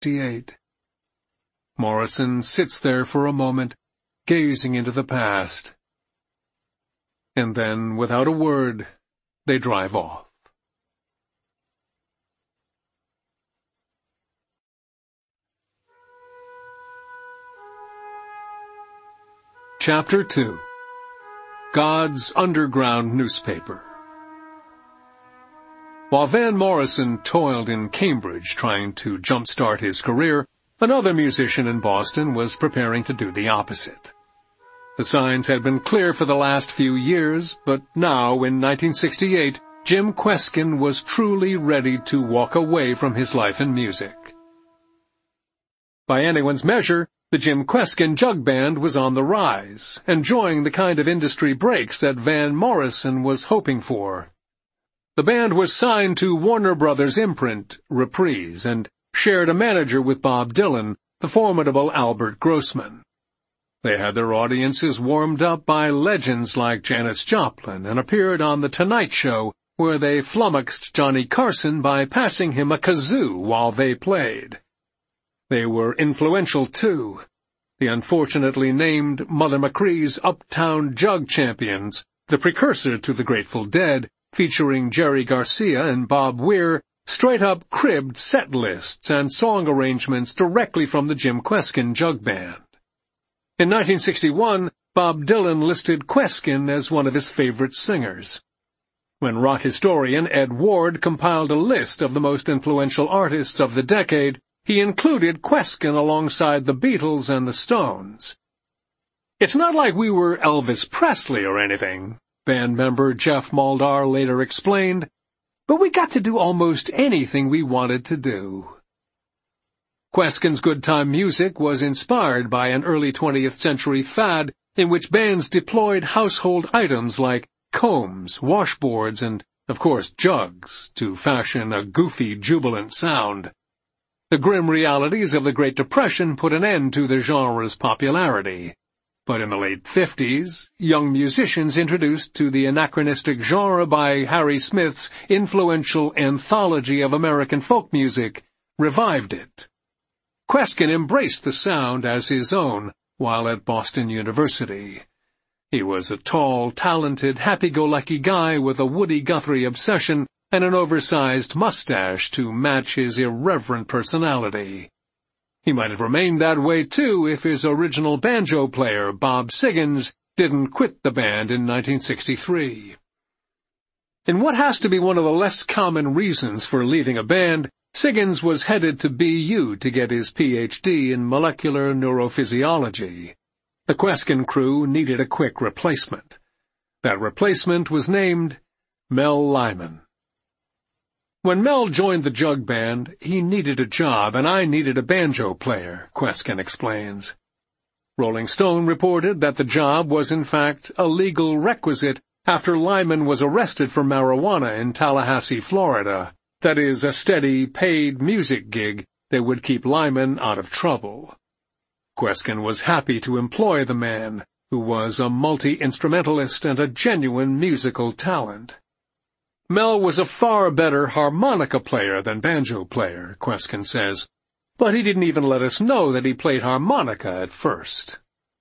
1968. Morrison sits there for a moment, gazing into the past. And then, without a word, they drive off. Chapter 2. God's Underground Newspaper. While Van Morrison toiled in Cambridge trying to jumpstart his career, another musician in Boston was preparing to do the opposite. The signs had been clear for the last few years, but now, in 1968, Jim Kweskin was truly ready to walk away from his life in music. By anyone's measure, the Jim Kweskin Jug Band was on the rise, enjoying the kind of industry breaks that Van Morrison was hoping for. The band was signed to Warner Brothers' imprint, Reprise, and shared a manager with Bob Dylan, the formidable Albert Grossman. They had their audiences warmed up by legends like Janis Joplin and appeared on The Tonight Show, where they flummoxed Johnny Carson by passing him a kazoo while they played. They were influential, too. The unfortunately named Mother Macree's Uptown Jug Champions, the precursor to the Grateful Dead, featuring Jerry Garcia and Bob Weir, straight-up cribbed set lists and song arrangements directly from the Jim Kweskin Jug Band. In 1961, Bob Dylan listed Kweskin as one of his favorite singers. When rock historian Ed Ward compiled a list of the most influential artists of the decade, he included Kweskin alongside the Beatles and the Stones. "It's not like we were Elvis Presley or anything," band member Jeff Muldaur later explained, "but we got to do almost anything we wanted to do." Kweskin's good time music was inspired by an early 20th century fad in which bands deployed household items like combs, washboards, and, of course, jugs to fashion a goofy, jubilant sound. The grim realities of the Great Depression put an end to the genre's popularity. But in the late 50s, young musicians introduced to the anachronistic genre by Harry Smith's influential Anthology of American Folk Music revived it. Kweskin embraced the sound as his own while at Boston University. He was a tall, talented, happy-go-lucky guy with a Woody Guthrie obsession and an oversized mustache to match his irreverent personality. He might have remained that way, too, if his original banjo player, Bob Siggins, didn't quit the band in 1963. In what has to be one of the less common reasons for leaving a band, Siggins was headed to BU to get his Ph.D. in molecular neurophysiology. The Kweskin crew needed a quick replacement. That replacement was named Mel Lyman. "When Mel joined the Jug Band, he needed a job and I needed a banjo player," Kweskin explains. Rolling Stone reported that the job was in fact a legal requisite after Lyman was arrested for marijuana in Tallahassee, Florida. That is, a steady, paid music gig that would keep Lyman out of trouble. Kweskin was happy to employ the man, who was a multi-instrumentalist and a genuine musical talent. Mel was a far better harmonica player than banjo player, Kweskin says, but he didn't even let us know that he played harmonica at first.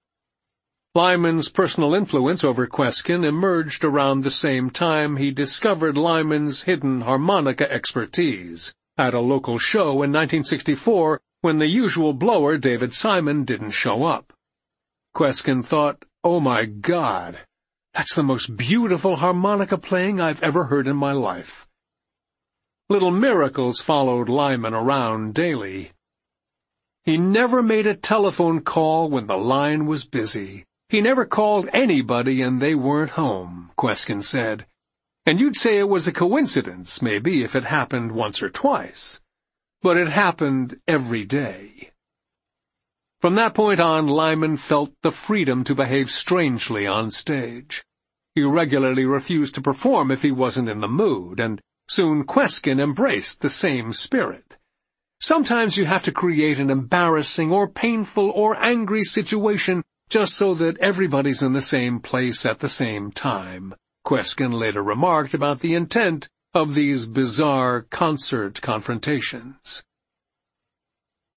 Lyman's personal influence over Kweskin emerged around the same time he discovered Lyman's hidden harmonica expertise at a local show in 1964 when the usual blower David Simon didn't show up. Kweskin thought, "Oh my God, that's the most beautiful harmonica playing I've ever heard in my life." Little miracles followed Lyman around daily. He never made a telephone call when the line was busy. He never called anybody and they weren't home, Kweskin said. And you'd say it was a coincidence, maybe, if it happened once or twice. But it happened every day. From that point on, Lyman felt the freedom to behave strangely on stage. He regularly refused to perform if he wasn't in the mood, and soon Kweskin embraced the same spirit. Sometimes you have to create an embarrassing or painful or angry situation just so that everybody's in the same place at the same time, Kweskin later remarked about the intent of these bizarre concert confrontations.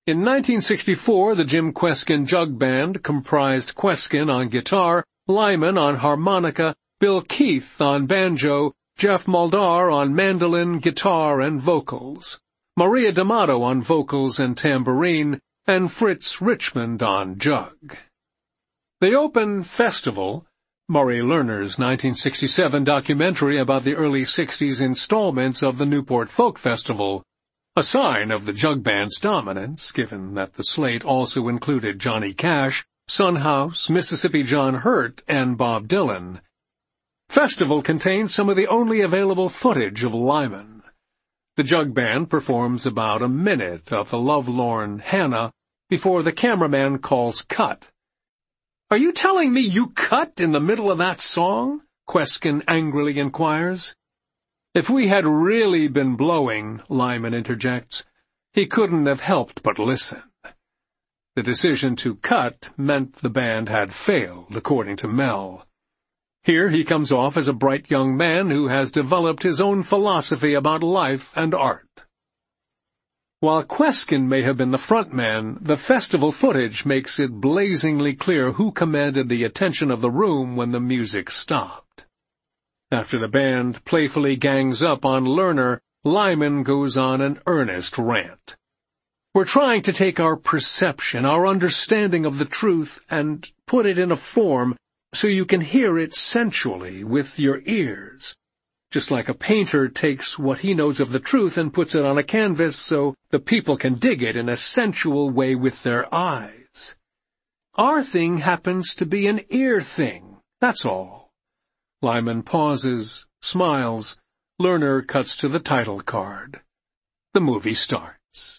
In 1964, the Jim Kweskin Jug Band comprised Kweskin on guitar, Lyman on harmonica, Bill Keith on banjo, Jeff Muldaur on mandolin, guitar, and vocals, Maria D'Amato on vocals and tambourine, and Fritz Richmond on jug. The open festival, Murray Lerner's 1967 documentary about the early 60s installments of the Newport Folk Festival, a sign of the jug band's dominance, given that the slate also included Johnny Cash, Son House, Mississippi John Hurt, and Bob Dylan. Festival contains some of the only available footage of Lyman. The jug band performs about a minute of the lovelorn Hannah before the cameraman calls cut. "Are you telling me you cut in the middle of that song?" Kweskin angrily inquires. "If we had really been blowing," Lyman interjects, "he couldn't have helped but listen." The decision to cut meant the band had failed, according to Mel. Here he comes off as a bright young man who has developed his own philosophy about life and art. While Kweskin may have been the front man, the festival footage makes it blazingly clear who commanded the attention of the room when the music stopped. After the band playfully gangs up on Lerner, Lyman goes on an earnest rant. "We're trying to take our perception, our understanding of the truth, and put it in a form so you can hear it sensually with your ears. Just like a painter takes what he knows of the truth and puts it on a canvas so the people can dig it in a sensual way with their eyes. Our thing happens to be an ear thing, that's all." Lyman pauses, smiles. Lerner cuts to the title card. The movie starts.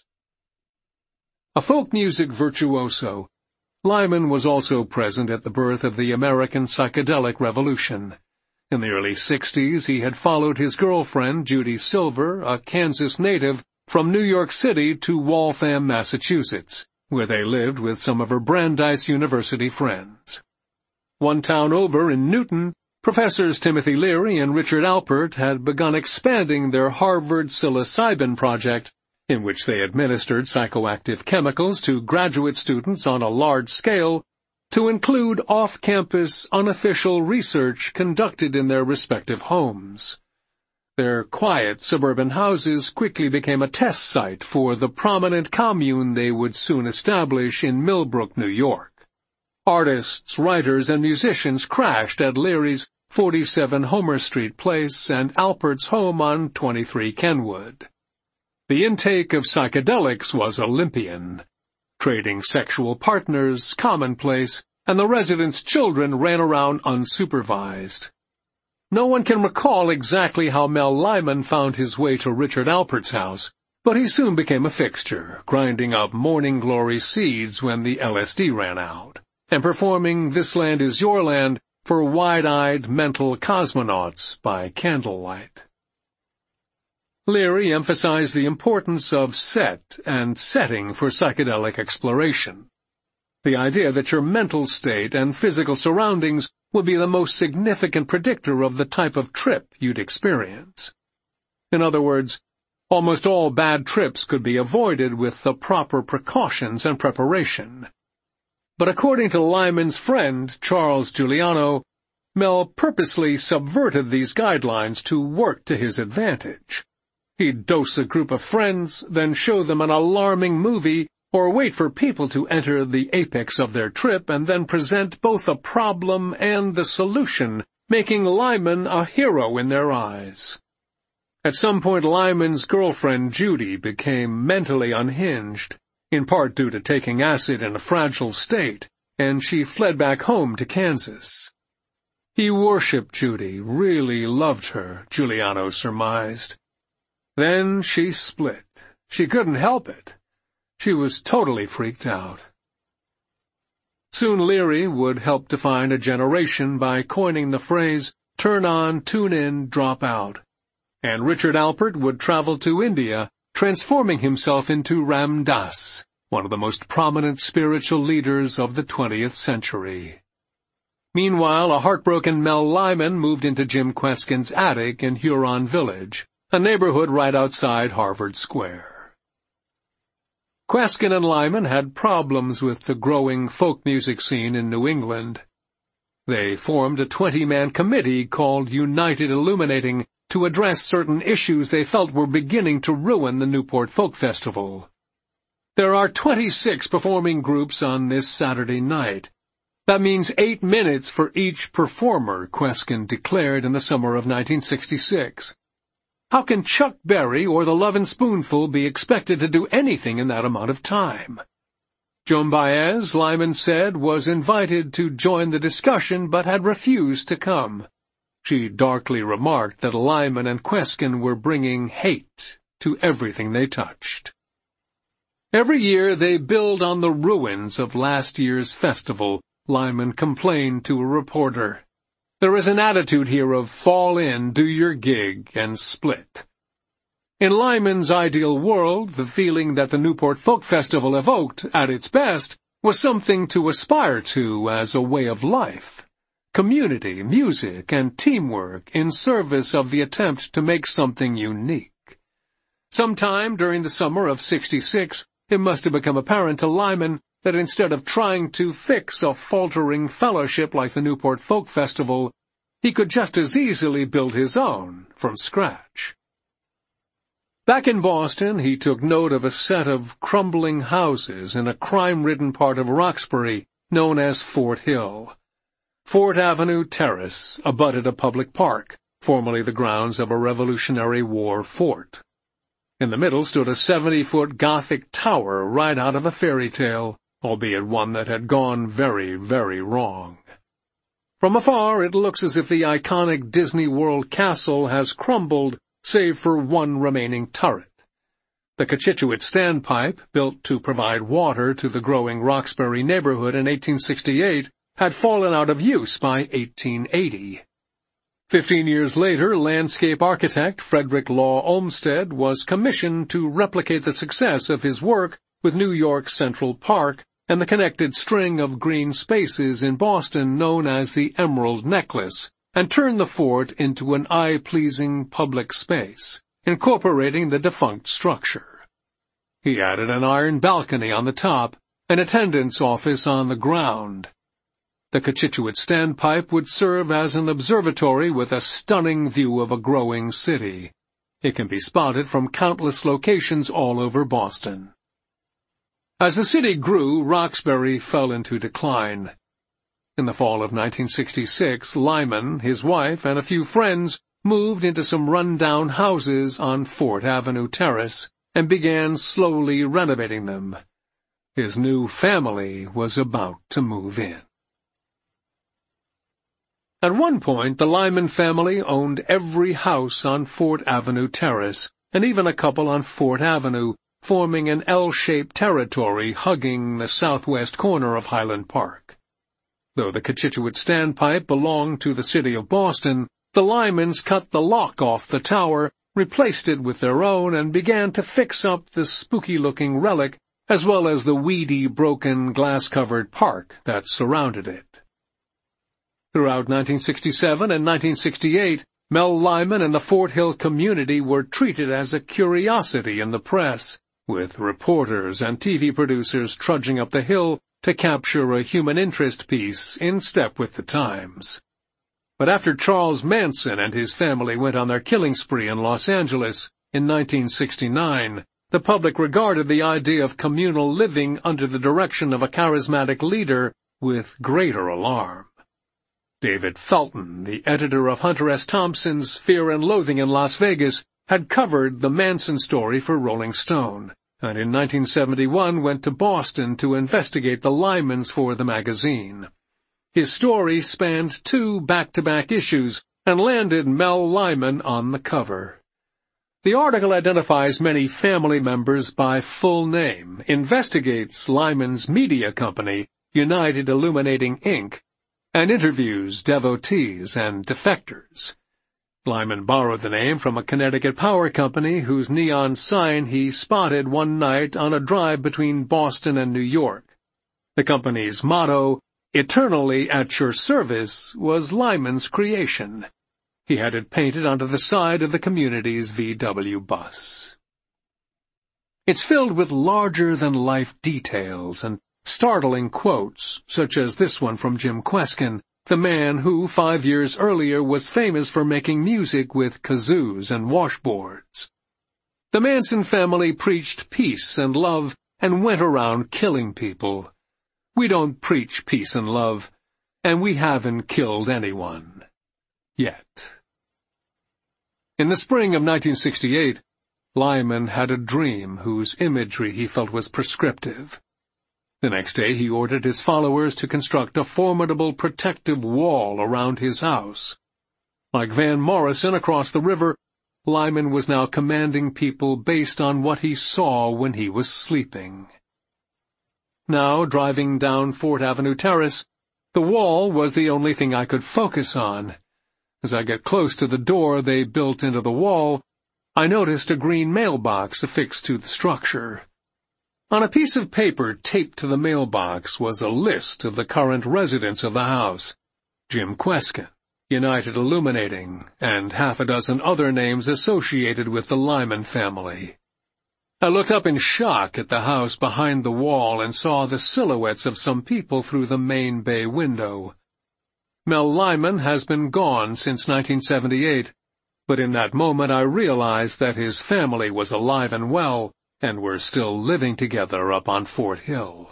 A folk music virtuoso, Lyman was also present at the birth of the American psychedelic revolution. In the early 60s, he had followed his girlfriend, Judy Silver, a Kansas native, from New York City to Waltham, Massachusetts, where they lived with some of her Brandeis University friends. One town over in Newton, Professors Timothy Leary and Richard Alpert had begun expanding their Harvard psilocybin project, in which they administered psychoactive chemicals to graduate students on a large scale, to include off-campus, unofficial research conducted in their respective homes. Their quiet suburban houses quickly became a test site for the prominent commune they would soon establish in Millbrook, New York. Artists, writers, and musicians crashed at Leary's 47 Homer Street place and Alpert's home on 23 Kenwood. The intake of psychedelics was Olympian. Trading sexual partners, commonplace, and the residents' children ran around unsupervised. No one can recall exactly how Mel Lyman found his way to Richard Alpert's house, but he soon became a fixture, grinding up morning glory seeds when the LSD ran out, and performing This Land Is Your Land for wide-eyed mental cosmonauts by candlelight. Leary emphasized the importance of set and setting for psychedelic exploration. The idea that your mental state and physical surroundings would be the most significant predictor of the type of trip you'd experience. In other words, almost all bad trips could be avoided with the proper precautions and preparation. But according to Lyman's friend, Charles Giuliano, Mel purposely subverted these guidelines to work to his advantage. He'd dose a group of friends, then show them an alarming movie, or wait for people to enter the apex of their trip and then present both a problem and the solution, making Lyman a hero in their eyes. At some point, Lyman's girlfriend, Judy, became mentally unhinged, in part due to taking acid in a fragile state, and she fled back home to Kansas. He worshipped Judy, really loved her, Giuliano surmised. Then she split. She couldn't help it. She was totally freaked out. Soon Leary would help define a generation by coining the phrase, turn on, tune in, drop out. And Richard Alpert would travel to India, transforming himself into Ram Dass, one of the most prominent spiritual leaders of the 20th century. Meanwhile, a heartbroken Mel Lyman moved into Jim Kweskin's attic in Huron Village, a neighborhood right outside Harvard Square. Kweskin and Lyman had problems with the growing folk music scene in New England. They formed a 20-man committee called United Illuminating to address certain issues they felt were beginning to ruin the Newport Folk Festival. There are 26 performing groups on this Saturday night. That means 8 minutes for each performer, Kweskin declared in the summer of 1966. How can Chuck Berry or the Lovin' Spoonful be expected to do anything in that amount of time? Joan Baez, Lyman said, was invited to join the discussion but had refused to come. She darkly remarked that Lyman and Kweskin were bringing hate to everything they touched. Every year they build on the ruins of last year's festival, Lyman complained to a reporter. There is an attitude here of fall in, do your gig, and split. In Lyman's ideal world, the feeling that the Newport Folk Festival evoked, at its best, was something to aspire to as a way of life. Community, music, and teamwork in service of the attempt to make something unique. Sometime during the summer of '66, it must have become apparent to Lyman that instead of trying to fix a faltering fellowship like the Newport Folk Festival, he could just as easily build his own from scratch. Back in Boston, he took note of a set of crumbling houses in a crime-ridden part of Roxbury known as Fort Hill. Fort Avenue Terrace abutted a public park, formerly the grounds of a Revolutionary War fort. In the middle stood a 70-foot Gothic tower right out of a fairy tale, albeit one that had gone very, very wrong. From afar, it looks as if the iconic Disney World castle has crumbled, save for one remaining turret. The Cochituate Standpipe, built to provide water to the growing Roxbury neighborhood in 1868, had fallen out of use by 1880. 15 years later, landscape architect Frederick Law Olmsted was commissioned to replicate the success of his work with New York's Central Park and the connected string of green spaces in Boston known as the Emerald Necklace, and turn the fort into an eye-pleasing public space, incorporating the defunct structure. He added an iron balcony on the top, an attendance office on the ground. The Cochituate Standpipe would serve as an observatory with a stunning view of a growing city. It can be spotted from countless locations all over Boston. As the city grew, Roxbury fell into decline. In the fall of 1966, Lyman, his wife, and a few friends moved into some run-down houses on Fort Avenue Terrace and began slowly renovating them. His new family was about to move in. At one point, the Lyman family owned every house on Fort Avenue Terrace, and even a couple on Fort Avenue, forming an L-shaped territory hugging the southwest corner of Highland Park. Though the Cochituate Standpipe belonged to the city of Boston, the Lymans cut the lock off the tower, replaced it with their own, and began to fix up the spooky-looking relic, as well as the weedy, broken, glass-covered park that surrounded it. Throughout 1967 and 1968, Mel Lyman and the Fort Hill community were treated as a curiosity in the press, with reporters and TV producers trudging up the hill to capture a human interest piece in step with the times. But after Charles Manson and his family went on their killing spree in Los Angeles in 1969, the public regarded the idea of communal living under the direction of a charismatic leader with greater alarm. David Felton, the editor of Hunter S. Thompson's Fear and Loathing in Las Vegas, had covered the Manson story for Rolling Stone, and in 1971 went to Boston to investigate the Lymans for the magazine. His story spanned 2 back-to-back issues and landed Mel Lyman on the cover. The article identifies many family members by full name, investigates Lyman's media company, United Illuminating Inc., and interviews devotees and defectors. Lyman borrowed the name from a Connecticut power company whose neon sign he spotted one night on a drive between Boston and New York. The company's motto, "Eternally at your service," was Lyman's creation. He had it painted onto the side of the community's VW bus. It's filled with larger-than-life details and startling quotes, such as this one from Jim Kweskin, the man who 5 years earlier was famous for making music with kazoos and washboards. The Manson family preached peace and love and went around killing people. We don't preach peace and love, and we haven't killed anyone. Yet. In the spring of 1968, Lyman had a dream whose imagery he felt was prescriptive. The next day he ordered his followers to construct a formidable protective wall around his house. Like Van Morrison across the river, Lyman was now commanding people based on what he saw when he was sleeping. Now, driving down Fort Avenue Terrace, the wall was the only thing I could focus on. As I got close to the door they built into the wall, I noticed a green mailbox affixed to the structure. On a piece of paper taped to the mailbox was a list of the current residents of the house: Jim Kweskin, United Illuminating, and half a dozen other names associated with the Lyman family. I looked up in shock at the house behind the wall and saw the silhouettes of some people through the main bay window. Mel Lyman has been gone since 1978, but in that moment I realized that his family was alive and well, and were still living together up on Fort Hill.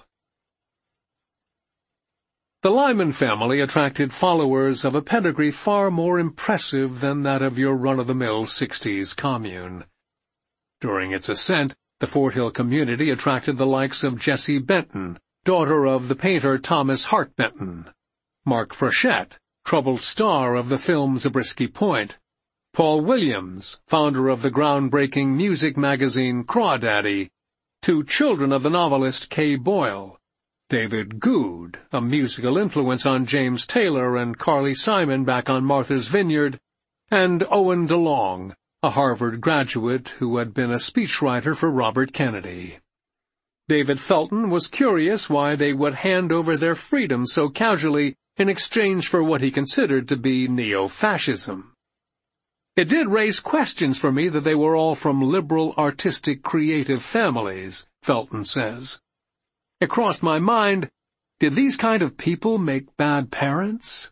The Lyman family attracted followers of a pedigree far more impressive than that of your run-of-the-mill 60s commune. During its ascent, the Fort Hill community attracted the likes of Jessie Benton, daughter of the painter Thomas Hart Benton, Mark Frechette, troubled star of the film Zabriskie Point, Paul Williams, founder of the groundbreaking music magazine Crawdaddy, two children of the novelist Kay Boyle, David Good, a musical influence on James Taylor and Carly Simon back on Martha's Vineyard, and Owen DeLong, a Harvard graduate who had been a speechwriter for Robert Kennedy. David Felton was curious why they would hand over their freedom so casually in exchange for what he considered to be neo-fascism. It did raise questions for me that they were all from liberal, artistic, creative families, Felton says. It crossed my mind, did these kind of people make bad parents?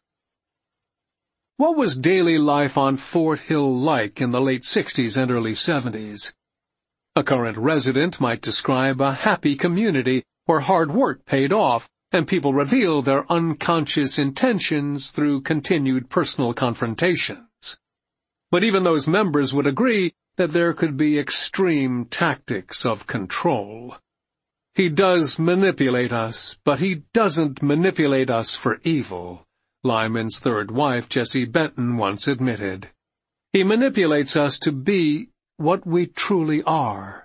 What was daily life on Fort Hill like in the late 60s and early 70s? A current resident might describe a happy community where hard work paid off and people revealed their unconscious intentions through continued personal confrontations. But even those members would agree that there could be extreme tactics of control. He does manipulate us, but he doesn't manipulate us for evil, Lyman's third wife, Jessie Benton, once admitted. He manipulates us to be what we truly are.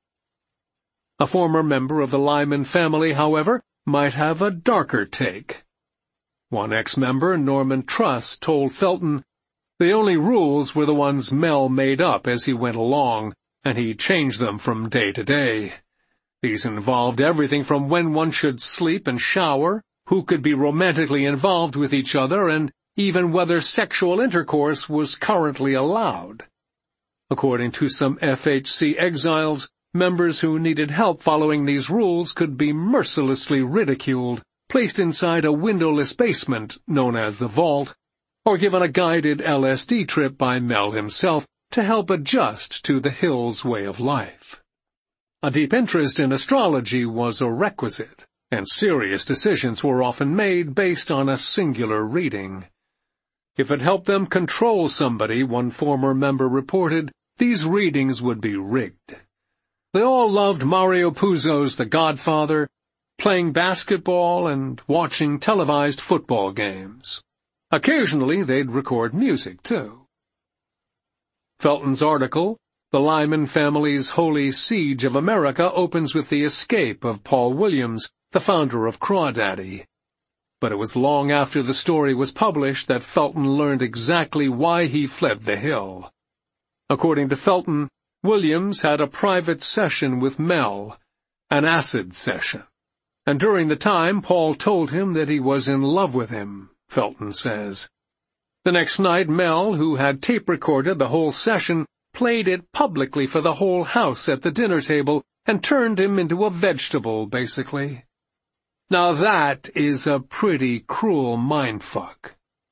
A former member of the Lyman family, however, might have a darker take. One ex-member, Norman Truss, told Felton, the only rules were the ones Mel made up as he went along, and he changed them from day to day. These involved everything from when one should sleep and shower, who could be romantically involved with each other, and even whether sexual intercourse was currently allowed. According to some FHC exiles, members who needed help following these rules could be mercilessly ridiculed, placed inside a windowless basement known as the Vault, or given a guided LSD trip by Mel himself to help adjust to the Hills' way of life. A deep interest in astrology was a requisite, and serious decisions were often made based on a singular reading. If it helped them control somebody, one former member reported, these readings would be rigged. They all loved Mario Puzo's The Godfather, playing basketball, and watching televised football games. Occasionally they'd record music, too. Felton's article, The Lyman Family's Holy Siege of America, opens with the escape of Paul Williams, the founder of Crawdaddy. But it was long after the story was published that Felton learned exactly why he fled the Hill. According to Felton, Williams had a private session with Mel, an acid session. And during the time, Paul told him that he was in love with him, Felton says. The next night, Mel, who had tape-recorded the whole session, played it publicly for the whole house at the dinner table and turned him into a vegetable, basically. Now that is a pretty cruel mindfuck.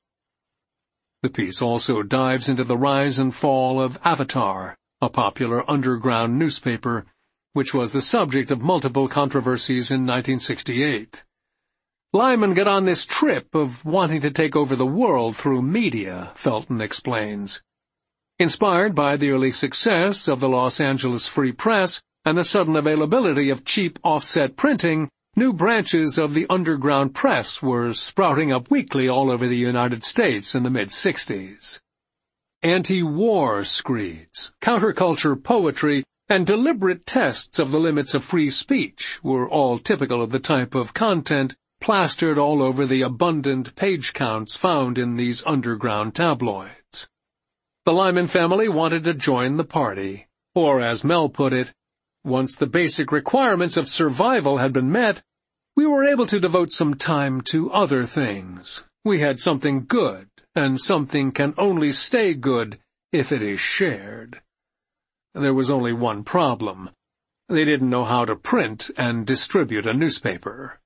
The piece also dives into the rise and fall of Avatar, a popular underground newspaper, which was the subject of multiple controversies in 1968. Lyman got on this trip of wanting to take over the world through media, Felton explains. Inspired by the early success of the Los Angeles Free Press and the sudden availability of cheap offset printing, new branches of the underground press were sprouting up weekly all over the United States in the mid-60s. Anti-war screeds, counterculture poetry, and deliberate tests of the limits of free speech were all typical of the type of content plastered all over the abundant page counts found in these underground tabloids. The Lyman family wanted to join the party, or as Mel put it, once the basic requirements of survival had been met, we were able to devote some time to other things. We had something good, and something can only stay good if it is shared. There was only one problem. They didn't know how to print and distribute a newspaper.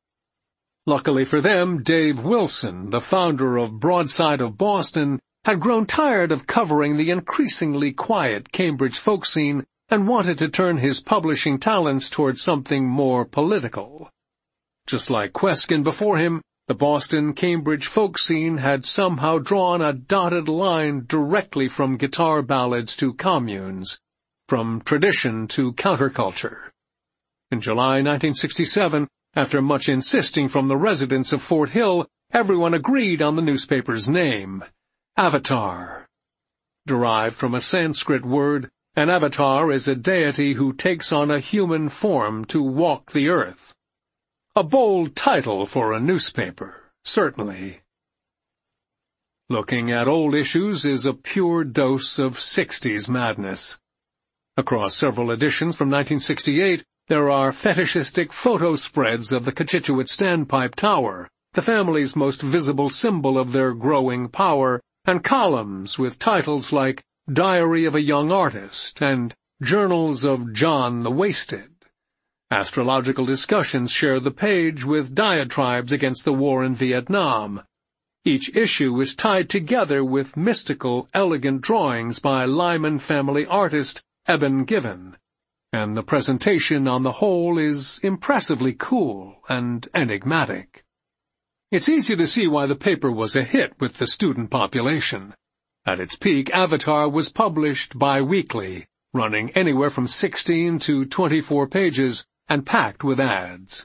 Luckily for them, Dave Wilson, the founder of Broadside of Boston, had grown tired of covering the increasingly quiet Cambridge folk scene and wanted to turn his publishing talents towards something more political. Just like Kweskin before him, the Boston-Cambridge folk scene had somehow drawn a dotted line directly from guitar ballads to communes, from tradition to counterculture. In July 1967, after much insisting from the residents of Fort Hill, everyone agreed on the newspaper's name, Avatar. Derived from a Sanskrit word, an avatar is a deity who takes on a human form to walk the earth. A bold title for a newspaper, certainly. Looking at old issues is a pure dose of 60s madness. Across several editions from 1968, there are fetishistic photo spreads of the Cochituate Standpipe Tower, the family's most visible symbol of their growing power, and columns with titles like Diary of a Young Artist and Journals of John the Wasted. Astrological discussions share the page with diatribes against the war in Vietnam. Each issue is tied together with mystical, elegant drawings by Lyman family artist Eben Given, and the presentation on the whole is impressively cool and enigmatic. It's easy to see why the paper was a hit with the student population. At its peak, Avatar was published bi-weekly, running anywhere from 16 to 24 pages and packed with ads.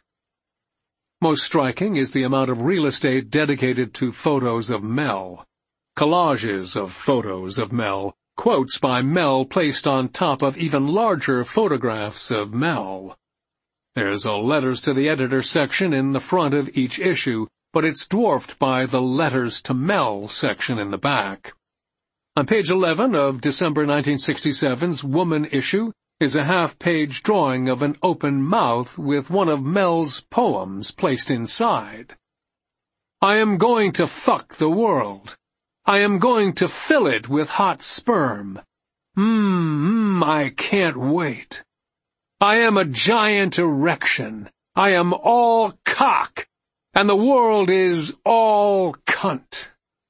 Most striking is the amount of real estate dedicated to photos of Mel. Collages of photos of Mel, quotes by Mel placed on top of even larger photographs of Mel. There's a letters to the editor section in the front of each issue, but it's dwarfed by the letters to Mel section in the back. On page 11 of December 1967's Woman issue is a half-page drawing of an open mouth with one of Mel's poems placed inside. I am going to fuck the world. I am going to fill it with hot sperm. I can't wait. I am a giant erection. I am all cock, and the world is all cunt.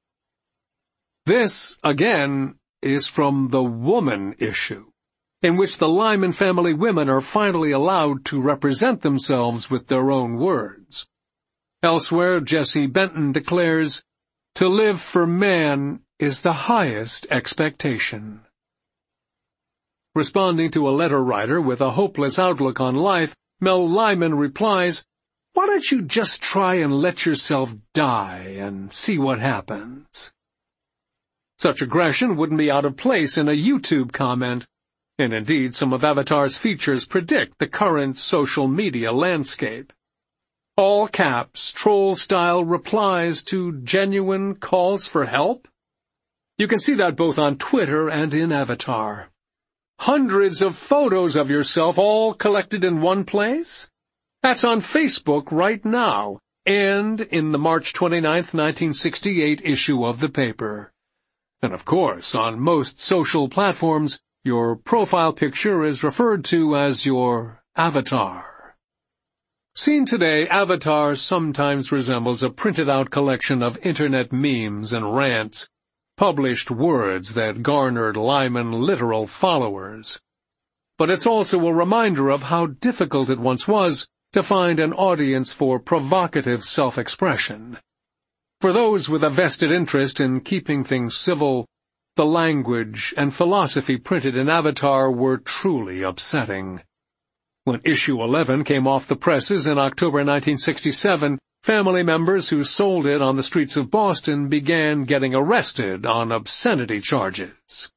This, again, is from the Woman issue, in which the Lyman family women are finally allowed to represent themselves with their own words. Elsewhere, Jesse Benton declares, "To live for man is the highest expectation." Responding to a letter writer with a hopeless outlook on life, Mel Lyman replies, "Why don't you just try and let yourself die and see what happens?" Such aggression wouldn't be out of place in a YouTube comment, and indeed some of Avatar's features predict the current social media landscape. All caps, troll-style replies to genuine calls for help? You can see that both on Twitter and in Avatar. Hundreds of photos of yourself all collected in one place? That's on Facebook right now, and in the March 29, 1968 issue of the paper. And of course, on most social platforms, Your profile picture is referred to as your avatar. Seen today, Avatar sometimes resembles a printed-out collection of internet memes and rants, published words that garnered Lyman literal followers. But it's also a reminder of how difficult it once was to find an audience for provocative self-expression. For those with a vested interest in keeping things civil, the language and philosophy printed in Avatar were truly upsetting. When issue 11 came off the presses in October 1967, family members who sold it on the streets of Boston began getting arrested on obscenity charges.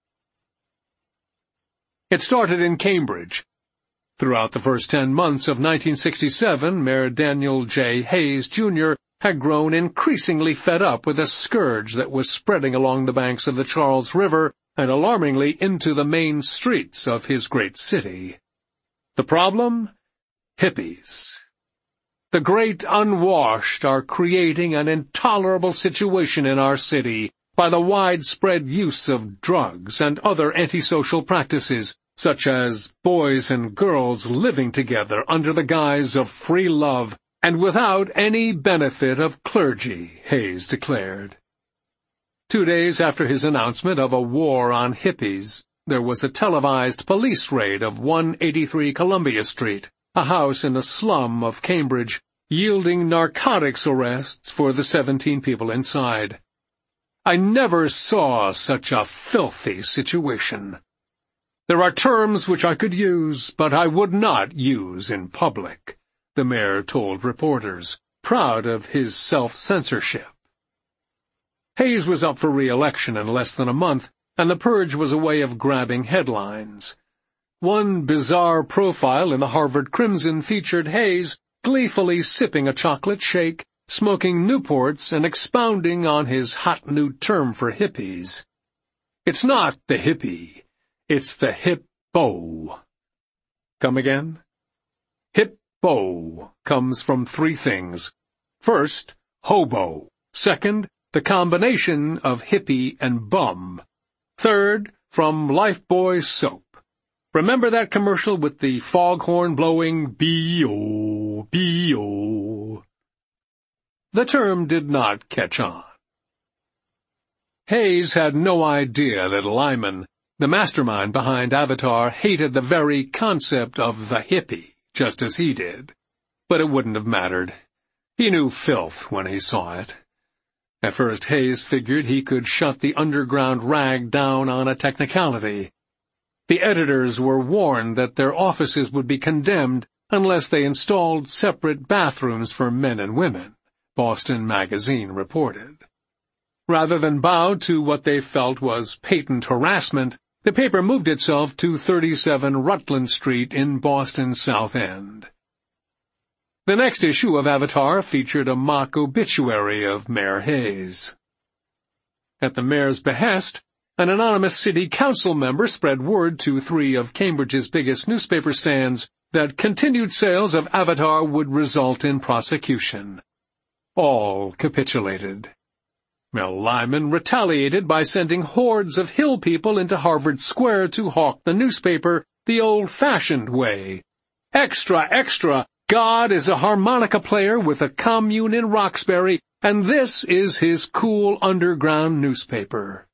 It started in Cambridge. Throughout the first 10 months of 1967, Mayor Daniel J. Hayes, Jr. had grown increasingly fed up with a scourge that was spreading along the banks of the Charles River and alarmingly into the main streets of his great city. The problem? Hippies. The great unwashed are creating an intolerable situation in our city by the widespread use of drugs and other antisocial practices, such as boys and girls living together under the guise of free love and without any benefit of clergy, Hayes declared. 2 days after his announcement of a war on hippies, there was a televised police raid of 183 Columbia Street, a house in a slum of Cambridge, yielding narcotics arrests for the 17 people inside. I never saw such a filthy situation. There are terms which I could use, but I would not use in public, the mayor told reporters, proud of his self-censorship. Hayes was up for re-election in less than a month, and the purge was a way of grabbing headlines. One bizarre profile in the Harvard Crimson featured Hayes gleefully sipping a chocolate shake, smoking Newports, and expounding on his hot new term for hippies. It's not the hippie, it's the hippo. Come again? Hippo comes from 3 things. First, hobo. Second, the combination of hippie and bum. Third, from Lifebuoy soap. Remember that commercial with the foghorn blowing B-O, B-O? The term did not catch on. Hayes had no idea that Lyman, the mastermind behind Avatar, hated the very concept of the hippie, just as he did. But it wouldn't have mattered. He knew filth when he saw it. At first Hayes figured he could shut the underground rag down on a technicality. The editors were warned that their offices would be condemned unless they installed separate bathrooms for men and women, Boston Magazine reported. Rather than bow to what they felt was patent harassment, the paper moved itself to 37 Rutland Street in Boston's South End. The next issue of Avatar featured a mock obituary of Mayor Hayes. At the mayor's behest, an anonymous city council member spread word to 3 of Cambridge's biggest newspaper stands that continued sales of Avatar would result in prosecution. All capitulated. Mayor Lyman retaliated by sending hordes of hill people into Harvard Square to hawk the newspaper the old-fashioned way. Extra, extra! God is a harmonica player with a commune in Roxbury, and this is his cool underground newspaper.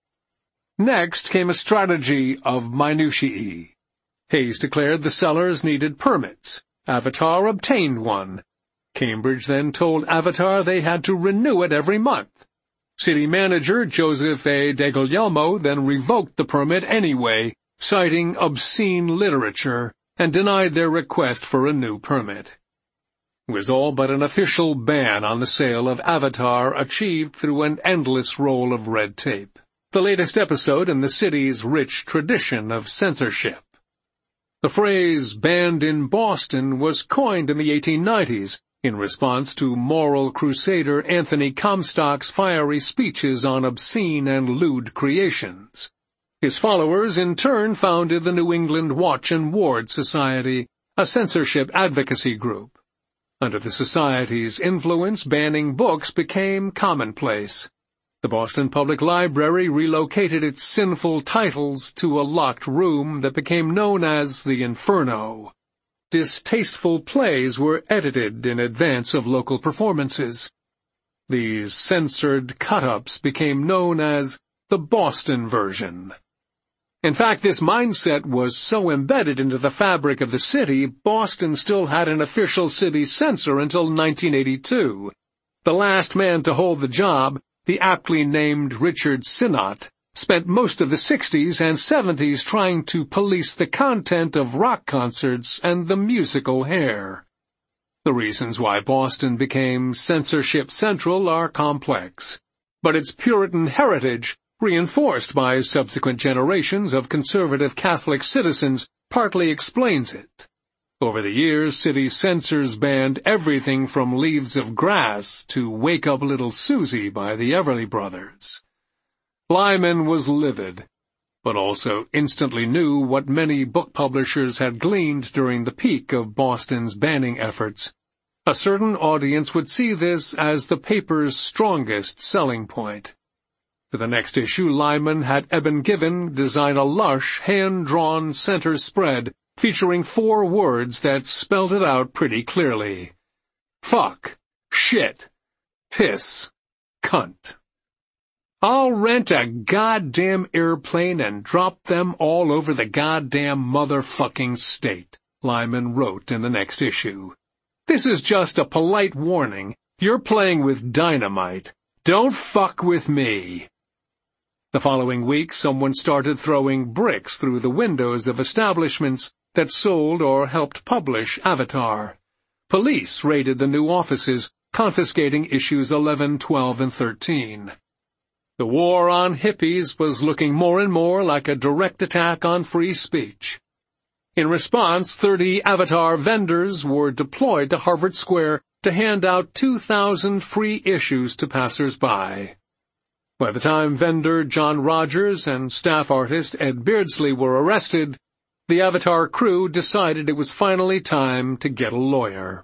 Next came a strategy of minutiae. Hayes declared the sellers needed permits. Avatar obtained one. Cambridge then told Avatar they had to renew it every month. City manager Joseph A. DeGuglielmo then revoked the permit anyway, citing obscene literature, and denied their request for a new permit. It was all but an official ban on the sale of Avatar achieved through an endless roll of red tape, the latest episode in the city's rich tradition of censorship. The phrase "banned in Boston" was coined in the 1890s in response to moral crusader Anthony Comstock's fiery speeches on obscene and lewd creations. His followers in turn founded the New England Watch and Ward Society, a censorship advocacy group. Under the society's influence, banning books became commonplace. The Boston Public Library relocated its sinful titles to a locked room that became known as the Inferno. Distasteful plays were edited in advance of local performances. These censored cut-ups became known as the Boston version. In fact, this mindset was so embedded into the fabric of the city, Boston still had an official city censor until 1982. The last man to hold the job, the aptly named Richard Sinnott, spent most of the 60s and 70s trying to police the content of rock concerts and the musical hair. The reasons why Boston became censorship central are complex, but its Puritan heritage, reinforced by subsequent generations of conservative Catholic citizens, partly explains it. Over the years, city censors banned everything from Leaves of Grass to Wake Up Little Susie by the Everly Brothers. Lyman was livid, but also instantly knew what many book publishers had gleaned during the peak of Boston's banning efforts. A certain audience would see this as the paper's strongest selling point. For the next issue, Lyman had Eben Given design a lush, hand-drawn center spread featuring 4 words that spelled it out pretty clearly. Fuck, shit, piss, cunt. I'll rent a goddamn airplane and drop them all over the goddamn motherfucking state, Lyman wrote in the next issue. This is just a polite warning. You're playing with dynamite. Don't fuck with me. The following week, someone started throwing bricks through the windows of establishments that sold or helped publish Avatar. Police raided the new offices, confiscating issues 11, 12, and 13. The war on hippies was looking more and more like a direct attack on free speech. In response, 30 Avatar vendors were deployed to Harvard Square to hand out 2,000 free issues to passers-by. By the time vendor John Rogers and staff artist Ed Beardsley were arrested, the Avatar crew decided it was finally time to get a lawyer.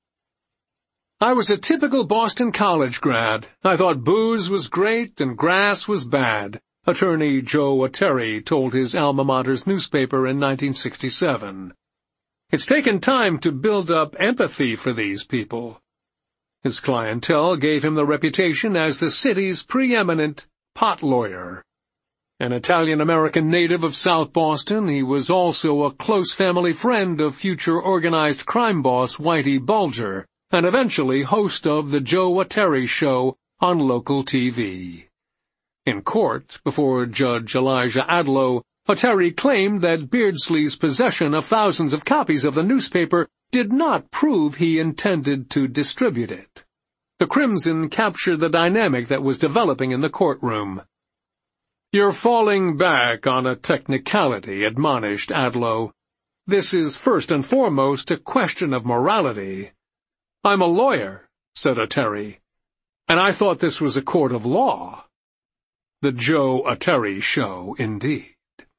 I was a typical Boston college grad. I thought booze was great and grass was bad, attorney Joe Oteri told his alma mater's newspaper in 1967. It's taken time to build up empathy for these people. His clientele gave him the reputation as the city's preeminent pot lawyer. An Italian-American native of South Boston, he was also a close family friend of future organized crime boss Whitey Bulger, and eventually host of the Joe Oteri Show on local TV. In court, before Judge Elijah Adlow, Oteri claimed that Beardsley's possession of thousands of copies of the newspaper did not prove he intended to distribute it. The Crimson captured the dynamic that was developing in the courtroom. "You're falling back on a technicality," admonished Adlow. "This is first and foremost a question of morality." "I'm a lawyer," said Oteri, "and I thought this was a court of law." The Joe Oteri Show, indeed.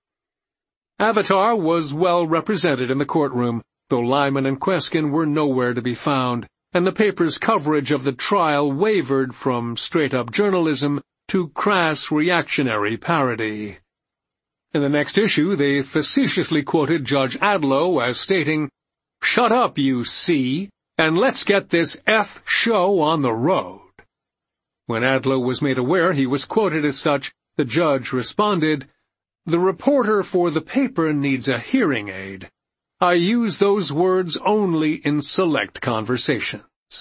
Avatar was well represented in the courtroom, though Lyman and Queskin were nowhere to be found, and the paper's coverage of the trial wavered from straight-up journalism to crass reactionary parody. In the next issue, they facetiously quoted Judge Adlow as stating, "Shut up, you C, and let's get this show on the road." When Adlow was made aware he was quoted as such, the judge responded, "The reporter for the paper needs a hearing aid. I use those words only in select conversations."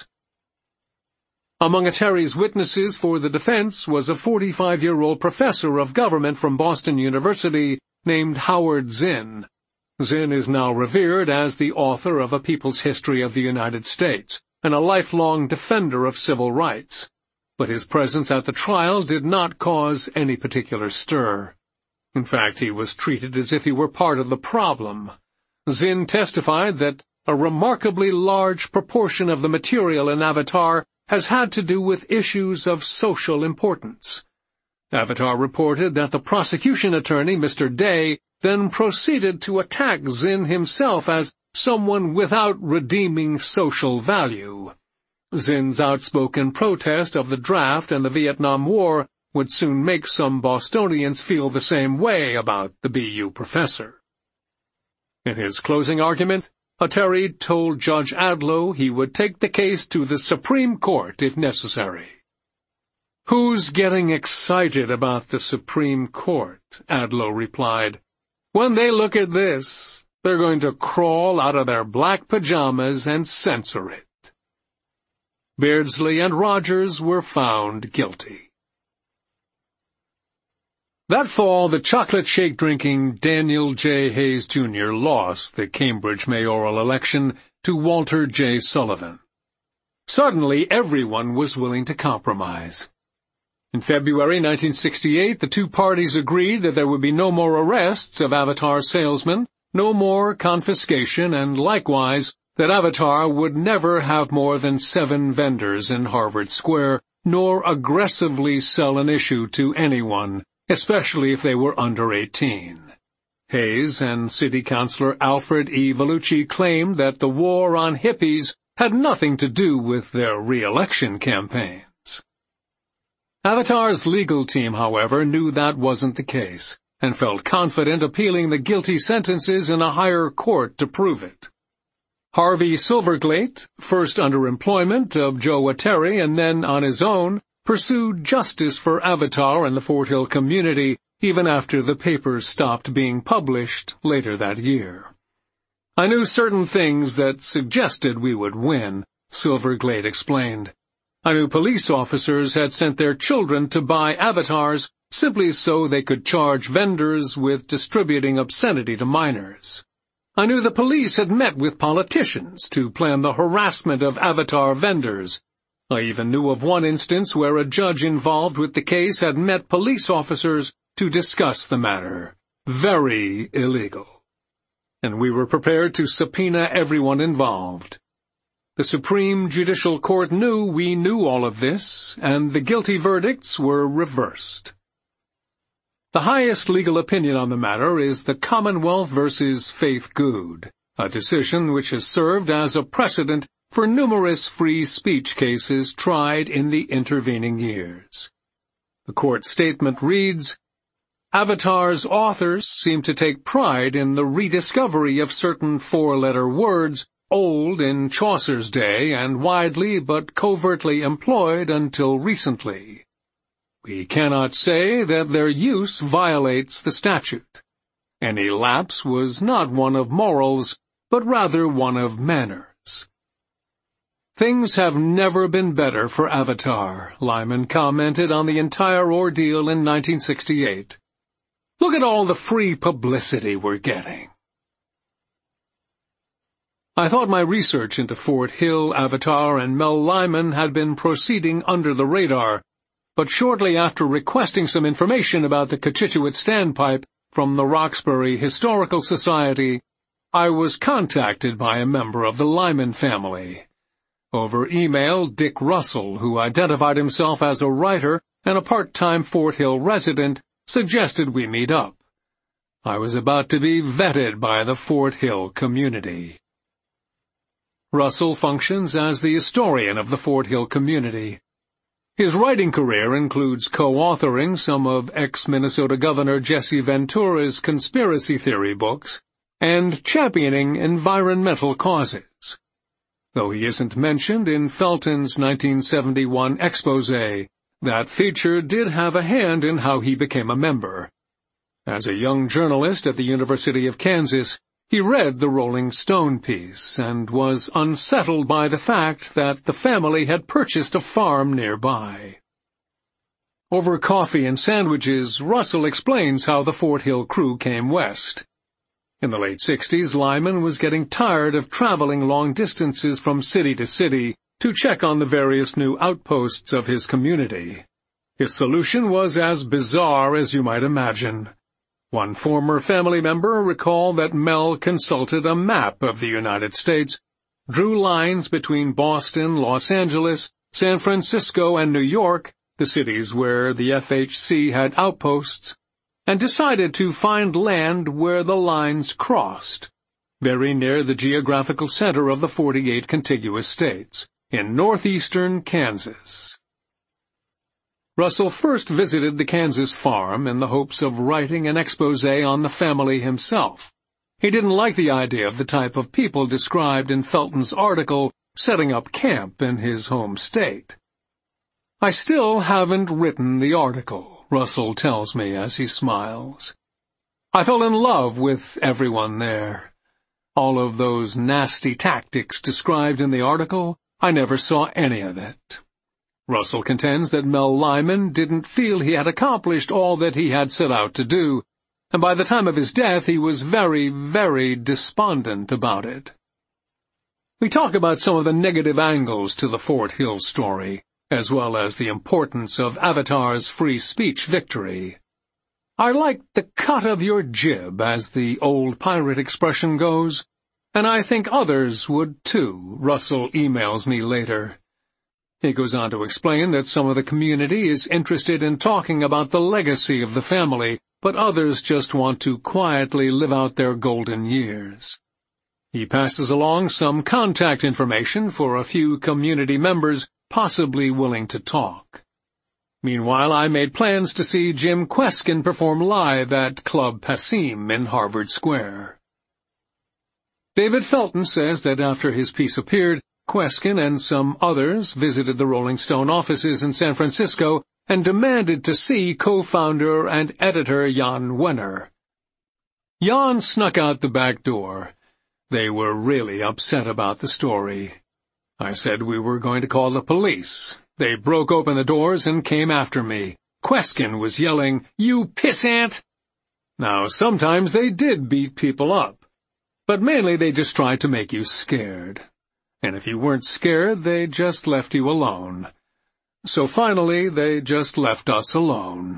Among Oteri's witnesses for the defense was a 45-year-old professor of government from Boston University named Howard Zinn. Zinn is now revered as the author of A People's History of the United States and a lifelong defender of civil rights. But his presence at the trial did not cause any particular stir. In fact, he was treated as if he were part of the problem. Zinn testified that a remarkably large proportion of the material in Avatar has had to do with issues of social importance. Avatar reported that the prosecution attorney, Mr. Day, then proceeded to attack Zinn himself as someone without redeeming social value. Zinn's outspoken protest of the draft and the Vietnam War would soon make some Bostonians feel the same way about the BU professor. In his closing argument, Oteri told Judge Adlow he would take the case to the Supreme Court if necessary. "Who's getting excited about the Supreme Court?" Adlow replied. "When they look at this, they're going to crawl out of their black pajamas and censor it." Beardsley and Rogers were found guilty. That fall, the chocolate shake-drinking Daniel J. Hayes, Jr. lost the Cambridge mayoral election to Walter J. Sullivan. Suddenly, everyone was willing to compromise. In February 1968, the two parties agreed that there would be no more arrests of Avatar salesmen, no more confiscation, and likewise, that Avatar would never have more than 7 vendors in Harvard Square, nor aggressively sell an issue to anyone, especially if they were under 18. Hayes and City Councilor Alfred E. Vellucci claimed that the war on hippies had nothing to do with their re-election campaigns. Avatar's legal team, however, knew that wasn't the case, and felt confident appealing the guilty sentences in a higher court to prove it. Harvey Silverglate, first under employment of Joe Oteri and then on his own, pursued justice for Avatar and the Fort Hill community even after the papers stopped being published later that year. "I knew certain things that suggested we would win," Silverglate explained. "I knew police officers had sent their children to buy avatars simply so they could charge vendors with distributing obscenity to minors. I knew the police had met with politicians to plan the harassment of avatar vendors. I even knew of one instance where a judge involved with the case had met police officers to discuss the matter. Very illegal. And we were prepared to subpoena everyone involved. The Supreme Judicial Court knew we knew all of this, and the guilty verdicts were reversed. The highest legal opinion on the matter is the Commonwealth versus Faith Good, a decision which has served as a precedent for numerous free speech cases tried in the intervening years. The court statement reads, "Avatar's authors seem to take pride in the rediscovery of certain 4-letter words old in Chaucer's day and widely but covertly employed until recently. We cannot say that their use violates the statute. Any lapse was not one of morals, but rather one of manners." "Things have never been better for Avatar," Lyman commented on the entire ordeal in 1968. "Look at all the free publicity we're getting." I thought my research into Fort Hill, Avatar, and Mel Lyman had been proceeding under the radar, but shortly after requesting some information about the Cochituate Standpipe from the Roxbury Historical Society, I was contacted by a member of the Lyman family. Over email, Dick Russell, who identified himself as a writer and a part-time Fort Hill resident, suggested we meet up. I was about to be vetted by the Fort Hill community. Russell functions as the historian of the Fort Hill community. His writing career includes co-authoring some of ex-Minnesota Governor Jesse Ventura's conspiracy theory books and championing environmental causes. Though he isn't mentioned in Felton's 1971 exposé, that feature did have a hand in how he became a member. As a young journalist at the University of Kansas, he read the Rolling Stone piece and was unsettled by the fact that the family had purchased a farm nearby. Over coffee and sandwiches, Russell explains how the Fort Hill crew came west. In the late 60s, Lyman was getting tired of traveling long distances from city to city to check on the various new outposts of his community. His solution was as bizarre as you might imagine. One former family member recalled that Mel consulted a map of the United States, drew lines between Boston, Los Angeles, San Francisco, and New York, the cities where the FHC had outposts, and decided to find land where the lines crossed, very near the geographical center of the 48 contiguous states, in northeastern Kansas. Russell first visited the Kansas farm in the hopes of writing an exposé on the family himself. He didn't like the idea of the type of people described in Felton's article setting up camp in his home state. "I still haven't written the article," Russell tells me as he smiles. "I fell in love with everyone there. All of those nasty tactics described in the article, I never saw any of it." Russell contends that Mel Lyman didn't feel he had accomplished all that he had set out to do, and by the time of his death he was very, very despondent about it. We talk about some of the negative angles to the Fort Hill story, as well as the importance of Avatar's free speech victory. "I liked the cut of your jib, as the old pirate expression goes, and I think others would too," Russell emails me later. He goes on to explain that some of the community is interested in talking about the legacy of the family, but others just want to quietly live out their golden years. He passes along some contact information for a few community members possibly willing to talk. Meanwhile, I made plans to see Jim Kweskin perform live at Club Passim in Harvard Square. David Felton says that after his piece appeared, Kweskin and some others visited the Rolling Stone offices in San Francisco and demanded to see co-founder and editor Jan Wenner. Jan snuck out the back door. They were really upset about the story. I said we were going to call the police. They broke open the doors and came after me. Kweskin was yelling, "You pissant!" Now, sometimes they did beat people up, but mainly they just tried to make you scared. And if you weren't scared, they just left you alone. So finally, they just left us alone.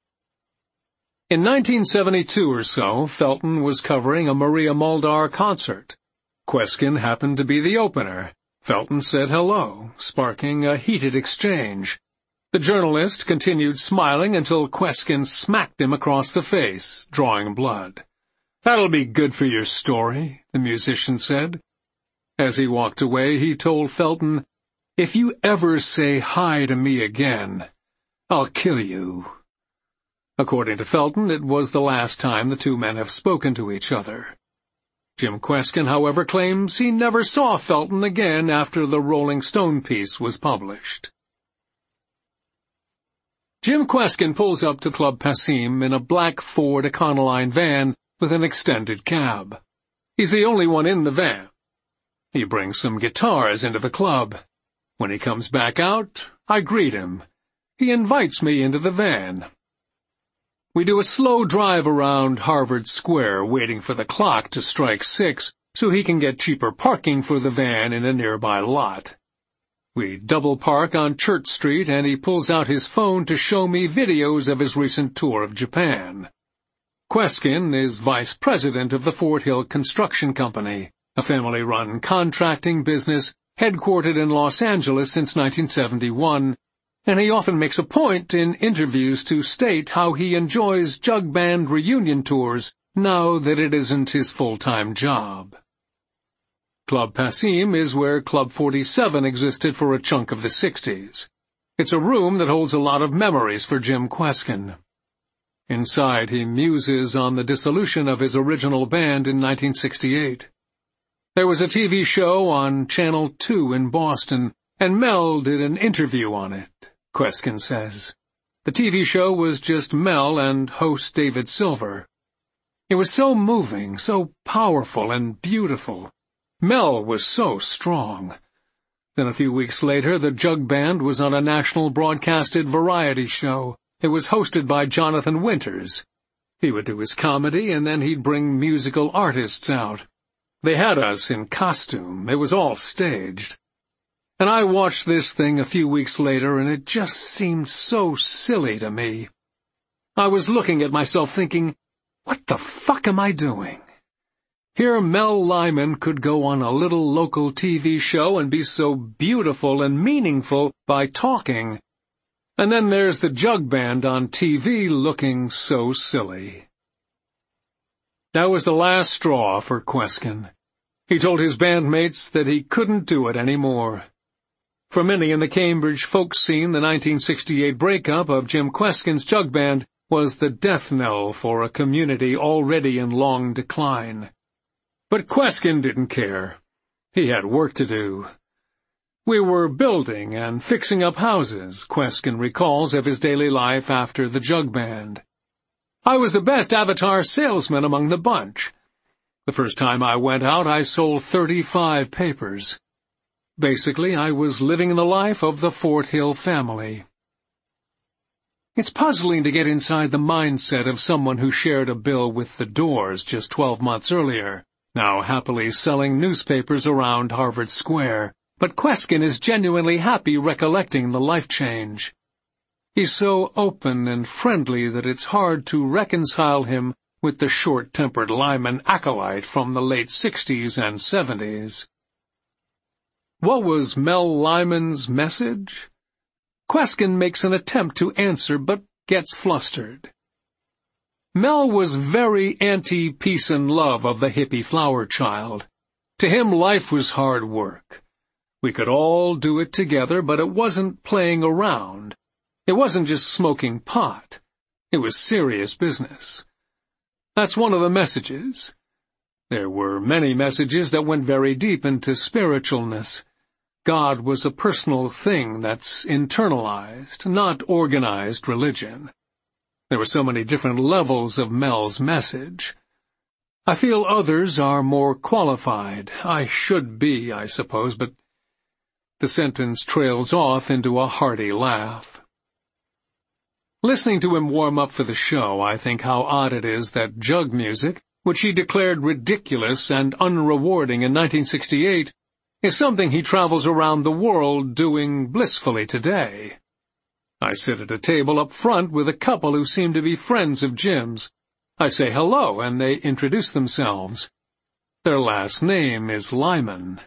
In 1972 or so, Felton was covering a Maria Muldaur concert. Kweskin happened to be the opener. Felton said hello, sparking a heated exchange. The journalist continued smiling until Kweskin smacked him across the face, drawing blood. "That'll be good for your story," the musician said. As he walked away, he told Felton, "If you ever say hi to me again, I'll kill you." According to Felton, it was the last time the two men have spoken to each other. Jim Kweskin, however, claims he never saw Felton again after the Rolling Stone piece was published. Jim Kweskin pulls up to Club Passim in a black Ford Econoline van with an extended cab. He's the only one in the van. He brings some guitars into the club. When he comes back out, I greet him. He invites me into the van. We do a slow drive around Harvard Square, waiting for the clock to strike 6 so he can get cheaper parking for the van in a nearby lot. We double park on Church Street, and he pulls out his phone to show me videos of his recent tour of Japan. Kweskin is vice president of the Fort Hill Construction Company, a family-run contracting business headquartered in Los Angeles since 1971, and he often makes a point in interviews to state how he enjoys jug band reunion tours now that it isn't his full-time job. Club Passim is where Club 47 existed for a chunk of the 60s. It's a room that holds a lot of memories for Jim Kweskin. Inside, he muses on the dissolution of his original band in 1968. There was a TV show on Channel 2 in Boston, and Mel did an interview on it, Kweskin says. The TV show was just Mel and host David Silver. It was so moving, so powerful and beautiful. Mel was so strong. Then a few weeks later, the jug band was on a national broadcasted variety show. It was hosted by Jonathan Winters. He would do his comedy, and then he'd bring musical artists out. They had us in costume. It was all staged. And I watched this thing a few weeks later, and it just seemed so silly to me. I was looking at myself thinking, what the fuck am I doing? Here Mel Lyman could go on a little local TV show and be so beautiful and meaningful by talking. And then there's the jug band on TV looking so silly. That was the last straw for Kweskin. He told his bandmates that he couldn't do it anymore. For many in the Cambridge folk scene, the 1968 breakup of Jim Kweskin's Jug Band was the death knell for a community already in long decline. But Kweskin didn't care. He had work to do. "We were building and fixing up houses," Kweskin recalls of his daily life after the Jug Band. "I was the best Avatar salesman among the bunch. The first time I went out, I sold 35 papers. Basically, I was living the life of the Fort Hill family." It's puzzling to get inside the mindset of someone who shared a bill with the Doors just 12 months earlier, now happily selling newspapers around Harvard Square. But Kweskin is genuinely happy recollecting the life change. He's so open and friendly that it's hard to reconcile him with the short-tempered Lyman acolyte from the late 60s and 70s. What was Mel Lyman's message? Kweskin makes an attempt to answer but gets flustered. Mel was very anti-peace and love of the hippie flower child. To him, life was hard work. We could all do it together, but it wasn't playing around. It wasn't just smoking pot. It was serious business. That's one of the messages. There were many messages that went very deep into spiritualness. God was a personal thing that's internalized, not organized religion. There were so many different levels of Mel's message. I feel others are more qualified. I should be, I suppose, but the sentence trails off into a hearty laugh. Listening to him warm up for the show, I think how odd it is that jug music, which he declared ridiculous and unrewarding in 1968, is something he travels around the world doing blissfully today. I sit at a table up front with a couple who seem to be friends of Jim's. I say hello, and they introduce themselves. Their last name is Lyman.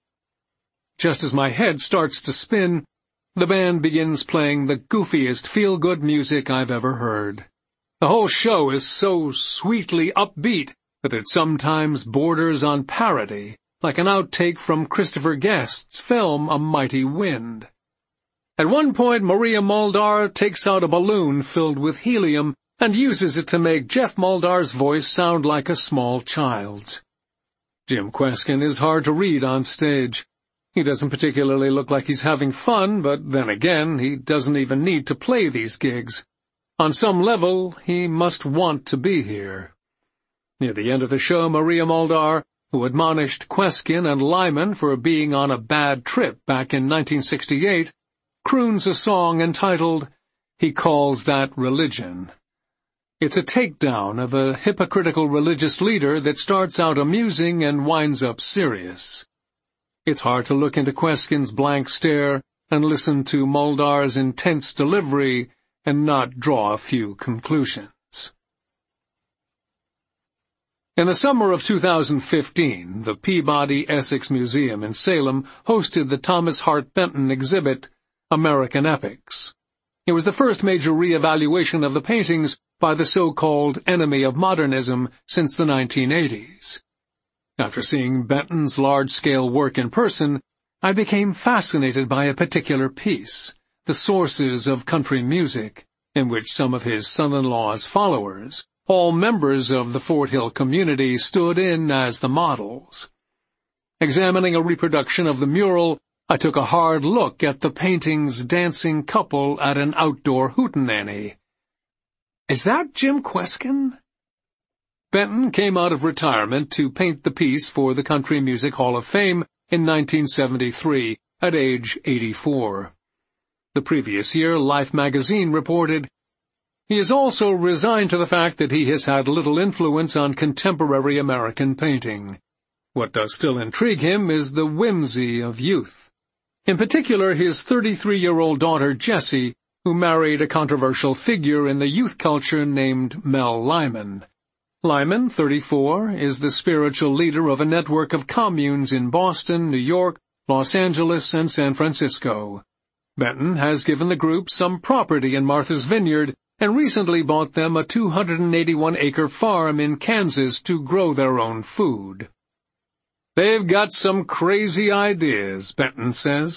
Just as my head starts to spin, the band begins playing the goofiest feel-good music I've ever heard. The whole show is so sweetly upbeat that it sometimes borders on parody, like an outtake from Christopher Guest's film A Mighty Wind. At one point, Maria Muldaur takes out a balloon filled with helium and uses it to make Jeff Muldaur's voice sound like a small child's. Jim Kweskin is hard to read on stage. He doesn't particularly look like he's having fun, but then again, he doesn't even need to play these gigs. On some level, he must want to be here. Near the end of the show, Maria Muldaur, who admonished Kweskin and Lyman for being on a bad trip back in 1968, croons a song entitled, He Calls That Religion. It's a takedown of a hypocritical religious leader that starts out amusing and winds up serious. It's hard to look into Kweskin's blank stare and listen to Muldaur's intense delivery and not draw a few conclusions. In the summer of 2015, the Peabody Essex Museum in Salem hosted the Thomas Hart Benton exhibit, American Epics. It was the first major re-evaluation of the paintings by the so-called enemy of modernism since the 1980s. After seeing Benton's large-scale work in person, I became fascinated by a particular piece, The Sources of Country Music, in which some of his son-in-law's followers, all members of the Fort Hill community, stood in as the models. Examining a reproduction of the mural, I took a hard look at the painting's dancing couple at an outdoor hootenanny. Is that Jim Kweskin? Benton came out of retirement to paint the piece for the Country Music Hall of Fame in 1973, at age 84. The previous year, Life magazine reported, he is also resigned to the fact that he has had little influence on contemporary American painting. What does still intrigue him is the whimsy of youth. In particular, his 33-year-old daughter Jessie, who married a controversial figure in the youth culture named Mel Lyman. Lyman, 34, is the spiritual leader of a network of communes in Boston, New York, Los Angeles, and San Francisco. Benton has given the group some property in Martha's Vineyard and recently bought them a 281-acre farm in Kansas to grow their own food. They've got some crazy ideas, Benton says.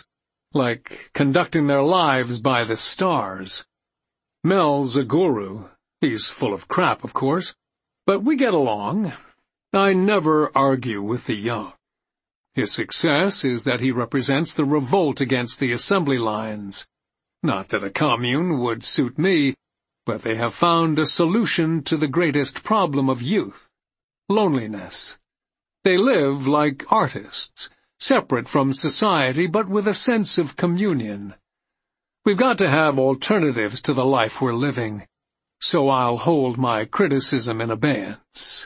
like conducting their lives by the stars. Mel's a guru. He's full of crap, of course, but we get along. I never argue with the young. His success is that he represents the revolt against the assembly lines. Not that a commune would suit me, but they have found a solution to the greatest problem of youth: loneliness. They live like artists, separate from society but with a sense of communion. We've got to have alternatives to the life we're living, so I'll hold my criticism in abeyance.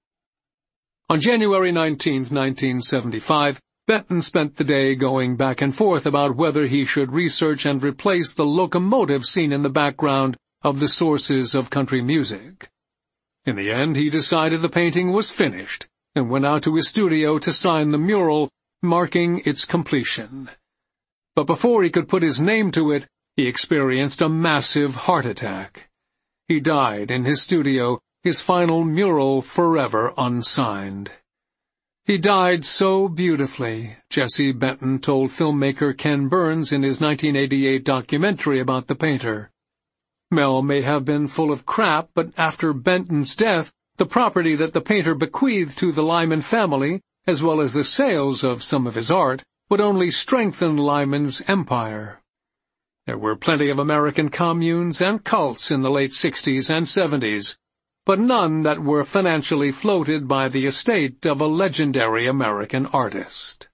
On January 19, 1975, Benton spent the day going back and forth about whether he should research and replace the locomotive scene in the background of the sources of country music. In the end, he decided the painting was finished and went out to his studio to sign the mural, marking its completion. But before he could put his name to it, he experienced a massive heart attack. He died in his studio, his final mural forever unsigned. He died so beautifully, Jesse Benton told filmmaker Ken Burns in his 1988 documentary about the painter. Mel may have been full of crap, but after Benton's death, the property that the painter bequeathed to the Lyman family, as well as the sales of some of his art, would only strengthen Lyman's empire. There were plenty of American communes and cults in the late 60s and 70s, but none that were financially floated by the estate of a legendary American artist.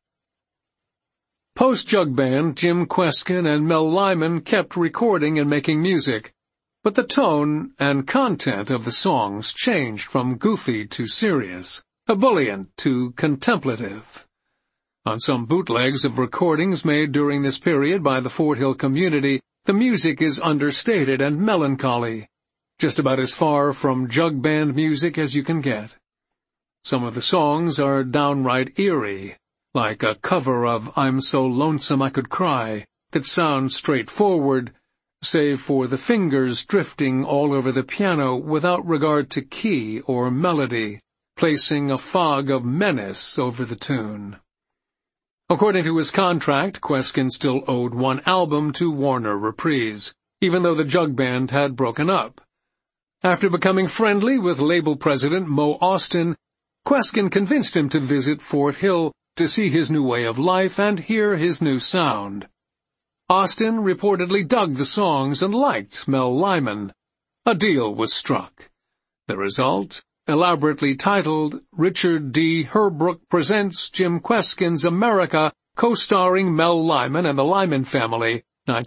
Post-Jug Band, Jim Kweskin and Mel Lyman kept recording and making music, but the tone and content of the songs changed from goofy to serious, ebullient to contemplative. On some bootlegs of recordings made during this period by the Fort Hill community, the music is understated and melancholy, just about as far from jug band music as you can get. Some of the songs are downright eerie, like a cover of I'm So Lonesome I Could Cry, that sounds straightforward, save for the fingers drifting all over the piano without regard to key or melody, placing a fog of menace over the tune. According to his contract, Kweskin still owed one album to Warner Reprise, even though the jug band had broken up. After becoming friendly with label president Mo Austin, Kweskin convinced him to visit Fort Hill to see his new way of life and hear his new sound. Austin reportedly dug the songs and liked Mel Lyman. A deal was struck. The result, elaborately titled Richard D. Herbrook Presents Jim Kweskin's America, co-starring Mel Lyman and the Lyman Family,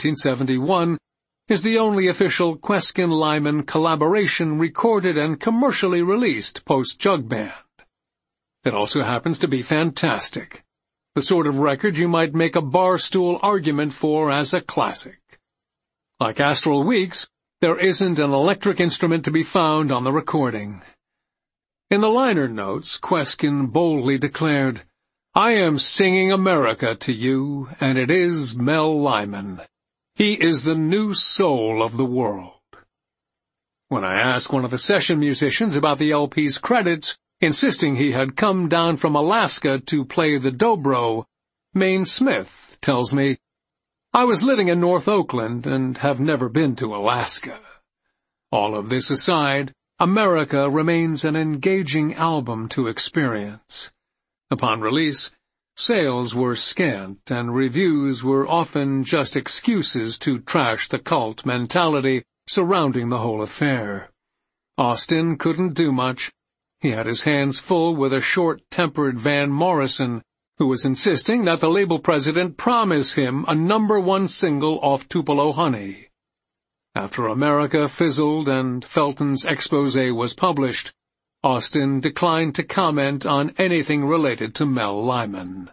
1971, is the only official Kweskin-Lyman collaboration recorded and commercially released post-Jug Band. It also happens to be fantastic, the sort of record you might make a barstool argument for as a classic. Like Astral Weeks, there isn't an electric instrument to be found on the recording. In the liner notes, Kweskin boldly declared, I am singing America to you, and it is Mel Lyman. He is the new soul of the world. When I asked one of the session musicians about the LP's credits, insisting he had come down from Alaska to play the dobro, Maine Smith tells me, I was living in North Oakland and have never been to Alaska. All of this aside, America remains an engaging album to experience. Upon release, sales were scant and reviews were often just excuses to trash the cult mentality surrounding the whole affair. Austin couldn't do much. He had his hands full with a short-tempered Van Morrison, who was insisting that the label president promise him a #1 single off Tupelo Honey. After America fizzled and Felton's expose was published, Austin declined to comment on anything related to Mel Lyman.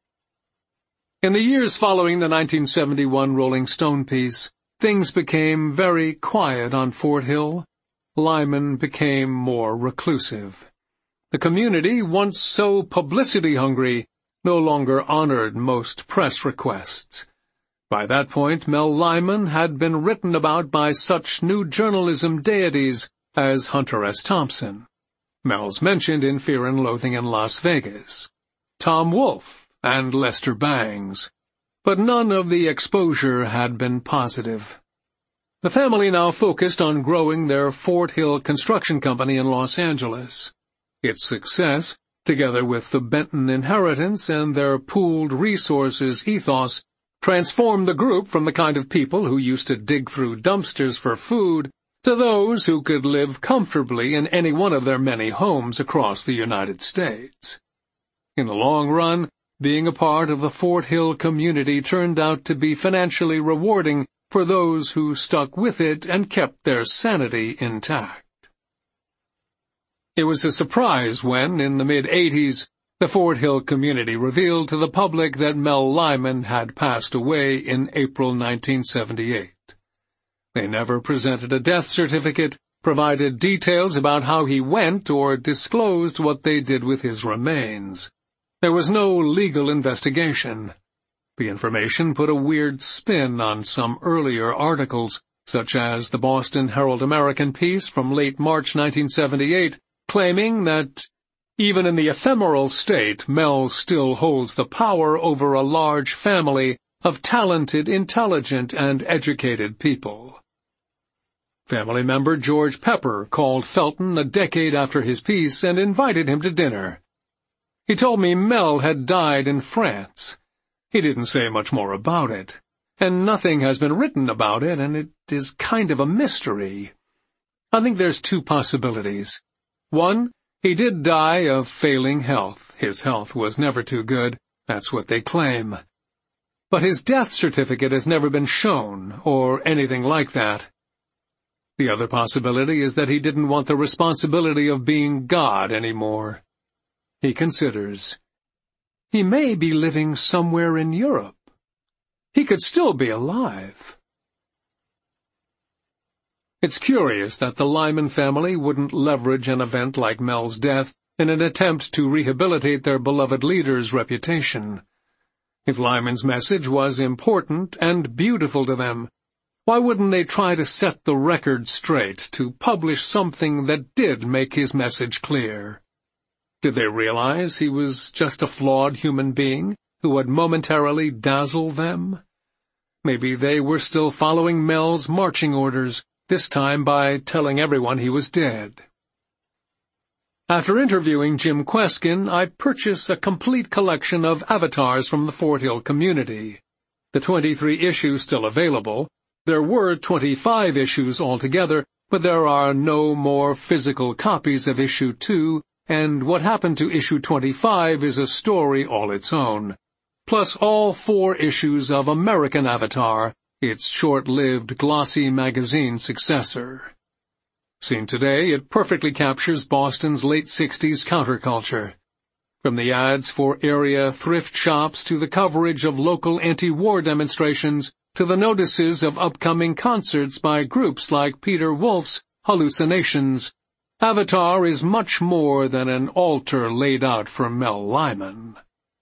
In the years following the 1971 Rolling Stone piece, things became very quiet on Fort Hill. Lyman became more reclusive. The community, once so publicity-hungry, no longer honored most press requests. By that point, Mel Lyman had been written about by such new journalism deities as Hunter S. Thompson. Mel's mentioned in Fear and Loathing in Las Vegas, Tom Wolfe, and Lester Bangs. but none of the exposure had been positive. The family now focused on growing their Fort Hill construction company in Los Angeles. Its success, together with the Benton inheritance and their pooled resources ethos, transformed the group from the kind of people who used to dig through dumpsters for food to those who could live comfortably in any one of their many homes across the United States. In the long run, being a part of the Fort Hill community turned out to be financially rewarding for those who stuck with it and kept their sanity intact. It was a surprise when, in the mid-'80s, the Fort Hill community revealed to the public that Mel Lyman had passed away in April 1978. They never presented a death certificate, provided details about how he went, or disclosed what they did with his remains. There was no legal investigation. The information put a weird spin on some earlier articles, such as the Boston Herald-American piece from late March 1978, claiming that even in the ephemeral state, Mel still holds the power over a large family of talented, intelligent, and educated people. Family member George Pepper called Felton a decade after his piece and invited him to dinner. He told me Mel had died in France. He didn't say much more about it, and nothing has been written about it, and it is kind of a mystery. I think there's two possibilities. One, he did die of failing health. His health was never too good. That's what they claim. But his death certificate has never been shown, or anything like that. The other possibility is that he didn't want the responsibility of being God anymore. He considers, he may be living somewhere in Europe. He could still be alive. It's curious that the Lyman family wouldn't leverage an event like Mel's death in an attempt to rehabilitate their beloved leader's reputation. If Lyman's message was important and beautiful to them, why wouldn't they try to set the record straight, to publish something that did make his message clear? Did they realize he was just a flawed human being who would momentarily dazzle them? Maybe they were still following Mel's marching orders, this time by telling everyone he was dead. After interviewing Jim Kweskin, I purchased a complete collection of avatars from the Fort Hill community. The 23 issues still available. There were 25 issues altogether, but there are no more physical copies of issue 2, and what happened to issue 25 is a story all its own. Plus all 4 issues of American Avatar, its short-lived glossy magazine successor. Seen today, it perfectly captures Boston's late 60s counterculture. From the ads for area thrift shops to the coverage of local anti-war demonstrations to the notices of upcoming concerts by groups like Peter Wolf's Hallucinations, Avatar is much more than an altar laid out for Mel Lyman.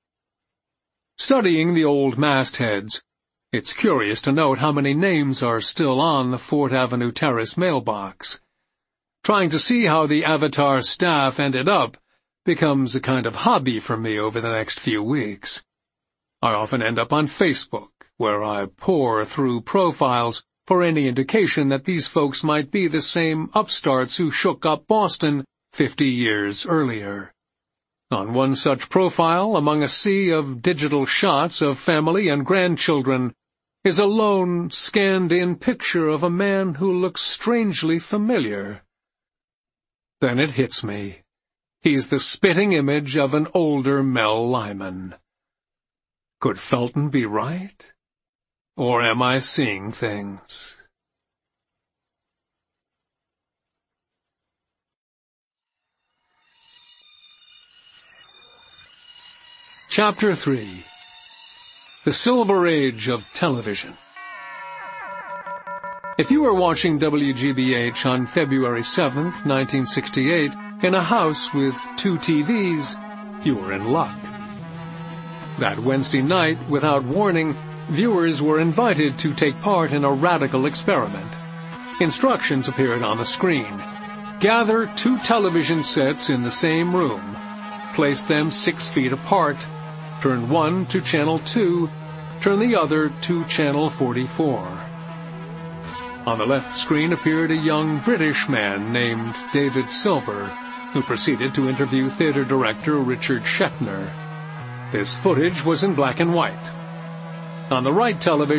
Studying the old mastheads, it's curious to note how many names are still on the Fort Avenue Terrace mailbox. Trying to see how the Avatar staff ended up becomes a kind of hobby for me over the next few weeks. I often end up on Facebook, where I pore through profiles for any indication that these folks might be the same upstarts who shook up Boston 50 years earlier. On one such profile, among a sea of digital shots of family and grandchildren, is a lone, scanned-in picture of a man who looks strangely familiar. Then it hits me. He's the spitting image of an older Mel Lyman. Could Felton be right? Or am I seeing things? Chapter 3. The Silver Age of Television. If you were watching WGBH on February 7th, 1968, in a house with 2 TVs, you were in luck. That Wednesday night, without warning, viewers were invited to take part in a radical experiment. Instructions appeared on the screen. Gather 2 television sets in the same room. Place them 6 feet apart. Turn one to channel 2, turn the other to Channel 44. On the left screen appeared a young British man named David Silver, who proceeded to interview theater director Richard Schechner. This footage was in black and white. On the right television